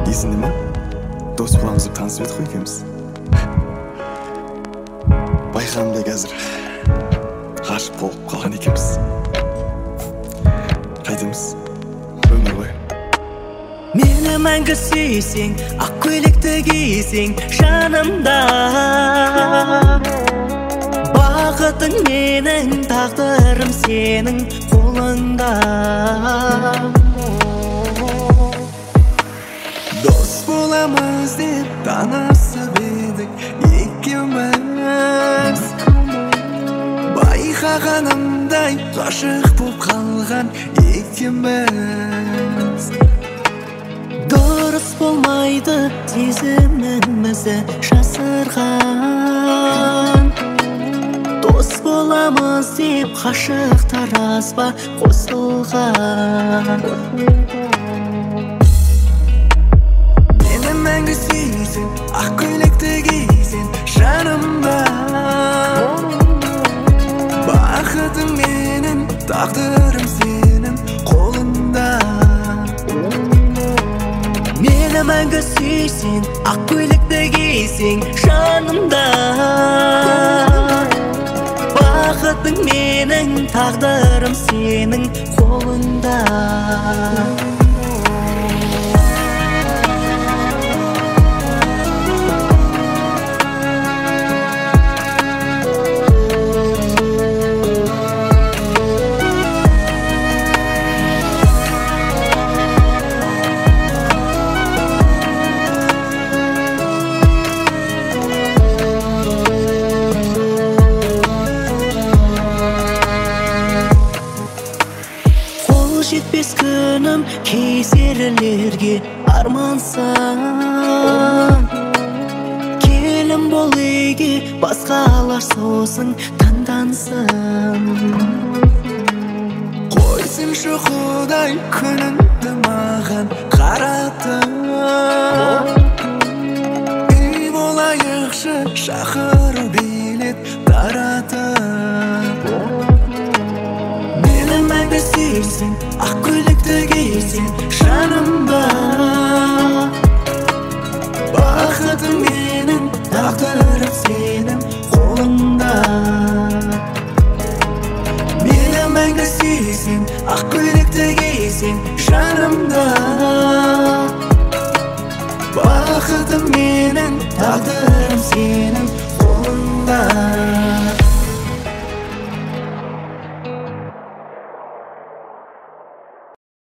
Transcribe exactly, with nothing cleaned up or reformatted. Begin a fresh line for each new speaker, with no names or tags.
Есіңде ма? Дос боламыз деп танысып едік қой екеуміз. Байқағандай қазір ғашық болып қалған екенбіз. Қайтеміз өмір бойы.
Мені мәңгі сүйсең, ақ көйлекті кисең жанымда. Бақытың менің, тағдырым сенің қолыңда.
Дос боламыз деп танысып едік екеуміз. Байқағанымдай ғашық болып қалған екеуміз.
Дұрыс болмайды сезімімізді жасырған. Дос боламыз деп ғашықтар аз ба қосылған.
Мені мәңгі сүйсең, ақ көйлекті кисең жанымда. Бақытың менің, тағдырым сенің қолыңда.
Мені мәңгі сүйсең, ақ көйлекті кисең жанымда. Бақытың менің, тағдырым сенің қолыңда. Жетпес күнім кезерлерге армансан. Келін бол үйге, басқалар сосын таңдансын.
Қойсыншы Құдай күніңді маған қаратып. Үй болайықшы шақыру билет таратып. Мені мәңгі сүйсең, ақ көйлекті кисең жанымда. Бақытың менің, тағдырым сенің қолыңда. Мені мәңгі сүйсең, ақ көйлекті кисең жанымда. Бақытың менің, тағдырым сенің